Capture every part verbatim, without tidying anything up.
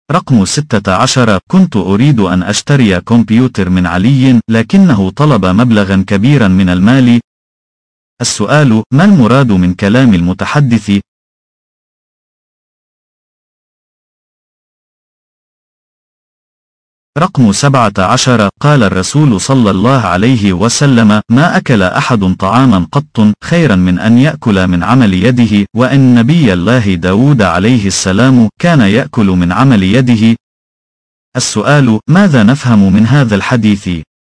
رقم ستة عشر: كنت أريد أن أشتري كمبيوتر من علي، لكنه طلب مبلغا كبيرا من المال. السؤال: ما المراد من كلام المتحدث؟ رقم سبعة عشر: قال الرسول صلى الله عليه وسلم: ما أكل أحد طعاما قط خيرا من أن يأكل من عمل يده، وإن نبي الله داود عليه السلام كان يأكل من عمل يده. السؤال: ماذا نفهم من هذا الحديث؟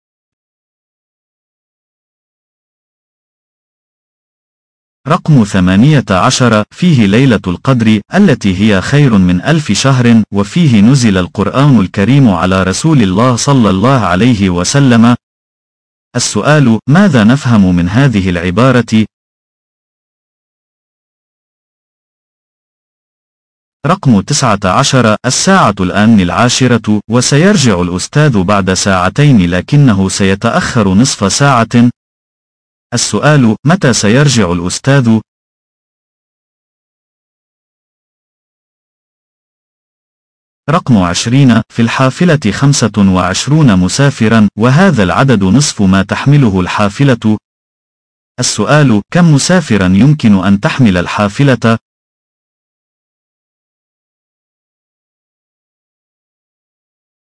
رقم ثمانية عشر: فيه ليلة القدر التي هي خير من ألف شهر، وفيه نزل القرآن الكريم على رسول الله صلى الله عليه وسلم. السؤال: ماذا نفهم من هذه العبارة؟ رقم تسعة عشر: الساعة الآن العاشرة، وسيرجع الأستاذ بعد ساعتين لكنه سيتأخر نصف ساعة. السؤال: متى سيرجع الأستاذ؟ رقم عشرين: في الحافلة خمسة وعشرون مسافرا، وهذا العدد نصف ما تحمله الحافلة. السؤال: كم مسافرا يمكن أن تحمل الحافلة؟